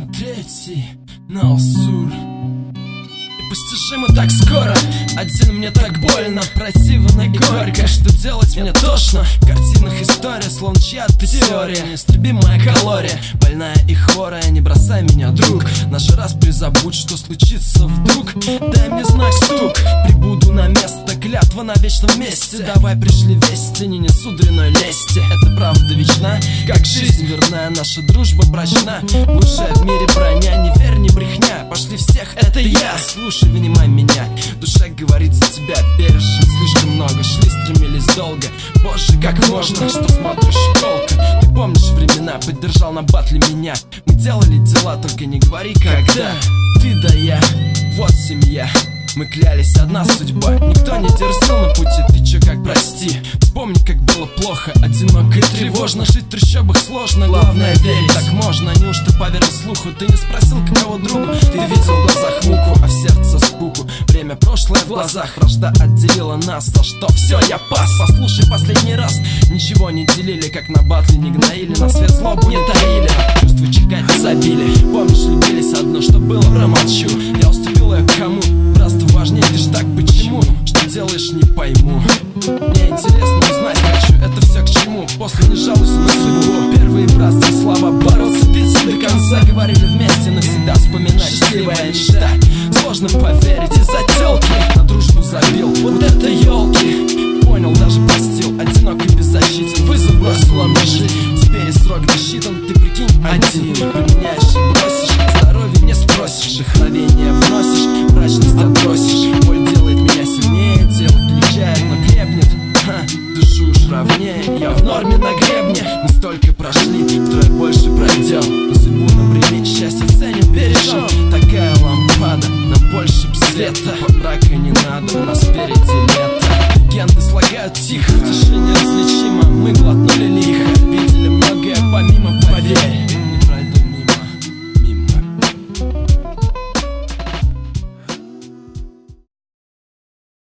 Третий на Алсур. Непостижимо так скоро, один мне так больно, противно и горько. Что делать мне тошно, в картинах история, словно чья-то теория. Неистребимая калория, больная и хворая, не бросай меня, друг. Наши распри забудь, что случится вдруг. Дай мне знак, стук, прибуду на место, клятва на вечном месте. Давай пришли вести, не несу дряной лести. Это правда вечна, как жизнь верная, наша дружба прочна. Лучшая в мире броня, не верь, не брехня. Пошли всех, это я, слушай, внимай меня. Душа говорит за тебя, пережить слишком много. Шли, стремились долго, боже, как можно. Что смотришь, щеколка? Ты помнишь времена, поддержал на батле меня. Мы делали дела, только не говори когда. Ты да я, вот семья. Мы клялись, одна судьба. Никто не дерзил на пути, ты чё, как прости. Вспомни, как было плохо, одиноко и тревожно. Жить в трущобах сложно, главное верить. Так можно, неужто поверил слуху? Ты не спросил, какого другу? Ты видел в глазах муку, а в сердце скуку. Время прошлое в глазах, вражда отделила нас. За что все, я пас, послушай последний раз. Ничего не делили, как на батле не гноили. На свет злобу не таили, чувства чекать не забили. Помнишь, любились одно, что было, промолчу. Я уступил ее кому? Просто важнее лишь так, почему? Что делаешь, не пойму. Мне интересно узнать хочу, это все к чему? После не жалуйся на судьбу. Первые братские слова, бороться, биться до конца. Говорили вместе навсегда, вспоминать счастливая мечта. Сложно поверить из-за тёлки, на дружбу забил, вот это ёлки. Понял, даже простил, одинок и беззащитен. Вызов бросила мне жить, теперь и срок досчитан. Ты прикинь, один применяешь и бросишь. Здоровье не спросишь, вдохновение вносишь, мрачность отбросишь. Боль делает меня сильнее, тело кричает, но крепнет. Душу уж ровнее, я в норме на гребне. Мы столько прошли, втрое больше пройдем. Но судьбу напрямик, счастье ценим, бережем. Такая лампада, нам больше б света. Брака не надо, у нас впереди лето. Легенды слагают тихо, в тишине различают.